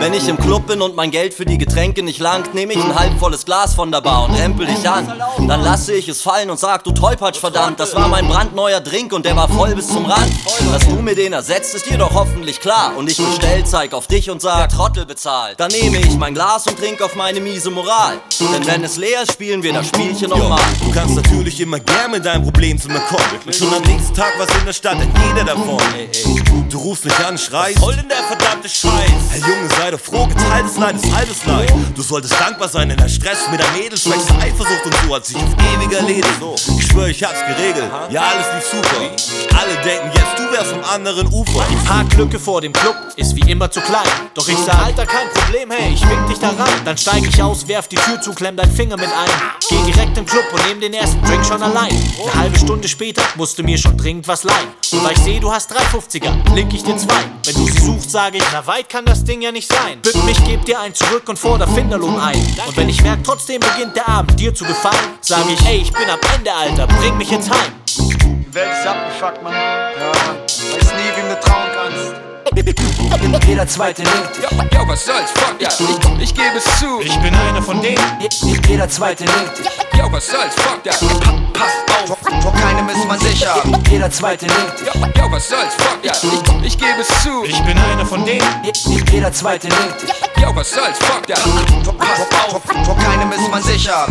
Wenn ich im Club bin und mein Geld für die Getränke nicht langt, nehme ich ein halbvolles Glas von der Bar und rempel dich an. Dann lasse ich es fallen und sag, du Tollpatsch, verdammt, das war mein brandneuer Drink und der war voll bis zum Rand. Dass du mir den ersetzt, ist dir doch hoffentlich klar. Und ich bestell, zeig auf dich und sag, der Trottel bezahlt. Dann nehme ich mein Glas und trink auf meine miese Moral. Denn wenn es leer ist, spielen wir das Spielchen nochmal. Du kannst natürlich immer gern mit deinem Problem zu mir kommen. Und schon am nächsten Tag was in der Stadt, denn jeder davon. Du rufst mich an, schreist, was soll denn der verdammte Scheiß? Hey Junge, sei doch froh, geteiltes Leid ist halbes Leid. Du solltest dankbar sein, denn der Stress mit der Mädels schwächst Eifersucht und so hat sich auf ewig erledigt. Ich schwör, ich hab's geregelt, ja alles lief super. Alle denken jetzt, du wärst vom anderen Ufer. Die Parklücke vor dem Club ist wie immer zu klein. Doch ich sag, Alter, kein Problem, hey, ich wink dich da rein. Dann steig ich aus, werf die Tür zu, klemm deinen Finger mit ein. Geh direkt im Club und nehm den ersten Drink schon allein. Eine halbe Stunde später musste mir schon dringend was leihen. Und weil ich seh, du hast 3,50er, link ich dir 2. Wenn du sie suchst, sage ich, na weit kann das Ding ja nicht sein. Bück mich, geb dir einen zurück und forder Finderlohn ein. Und wenn ich merk, trotzdem beginnt der Abend dir zu gefallen, sag ich, ey, ich bin am Ende, Alter, bring mich jetzt heim. Die Welt ist abgefuckt, Mann. Ja, weiß nie, wem du trauen kannst. Jeder Zweite nickt. Yo, was soll's, fuck ja, ich gebe es zu. Ich bin einer von denen. Jeder Zweite nickt. Yo, was soll's, fuck ja, Passt auf, vor keinem ist man sicher. Jeder Zweite nickt. yo, was soll's, fuck ja, ich gebe es zu. Ich bin einer von denen. Jeder Zweite nickt. Yo, was soll's, fuck ja. Passt auf, vor keinem ist man sicher.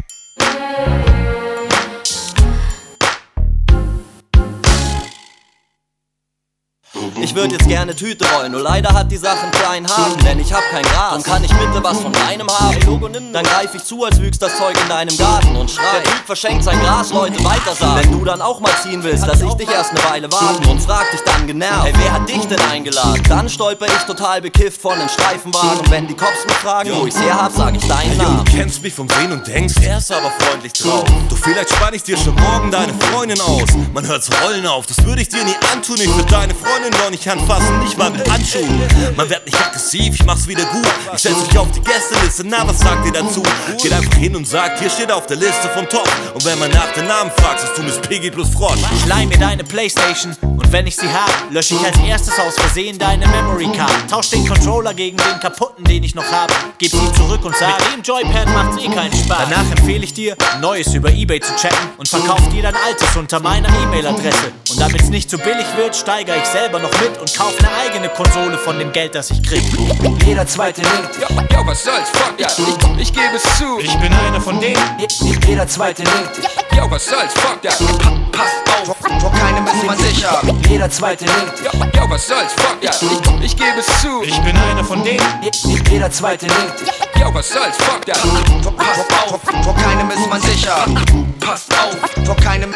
Ich würd jetzt gerne Tüte rollen, nur leider hat die Sache einen kleinen Haken, denn ich hab kein Gras. Und kann ich bitte was von deinem haben? Hey, Logo, nimm. Dann greif ich zu, als wüchst das Zeug in deinem Garten und schrei. Der Typ verschenkt sein Gras, Leute, weiter sagen. Wenn du dann auch mal ziehen willst, lass ich dich erst eine Weile warten und frag dich dann genervt, hey, wer hat dich denn eingeladen? Dann stolper ich total bekifft von den Streifenwagen und wenn die Cops mich fragen, wo ich's her hab, sag ich deinen Namen. Du kennst mich vom Sehen und denkst, er ist aber freundlich drauf. Doch vielleicht spann ich dir schon morgen deine Freundin aus. Man hört's rollen auf, das würde ich dir nie antun. Ich würd deine Freundin doch nicht anfassen, nicht mal mit Handschuhen. Man wird nicht aggressiv, ich mach's wieder gut. Ich setz mich auf die Gästeliste, na was sagt ihr dazu? Geht einfach hin und sagt, hier steht auf der Liste vom Top. Und wenn man nach dem Namen fragt, sagst du Miss Piggy plus Frosch. Ich leih mir deine Playstation und wenn ich sie hab, lösche ich als erstes aus Versehen deine Memory Card. Tausch den Controller gegen den kaputten, den ich noch hab. Gib sie zurück und sag, mit dem Joypad macht's eh keinen Spaß. Danach empfehle ich dir, Neues über eBay zu checken und verkauf dir dein Altes unter meiner E-Mail-Adresse. Und damit's nicht zu billig wird, steigere ich selber noch mit und kauf eine eigene Konsole von dem Geld, das ich krieg. Jeder Zweite nickt. Yo, was soll's, fuck ja, ich gebe es zu. Ich bin einer von denen. Jeder Zweite nickt. Yo, was soll's, fuck ja, Passt auf, vor keinem ist man sicher. Jeder Zweite nickt. yo, was soll's, fuck ja, ich gebe es zu. Ich bin einer von denen. Jeder Zweite nickt. Yo, was soll's, fuck ja. Passt auf, vor keinem ist man sicher. Passt auf, vor keinem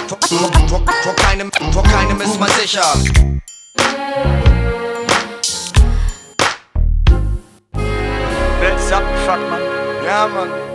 ist man sicher. Welt ist abgefuckt, Mann. Ja, Mann.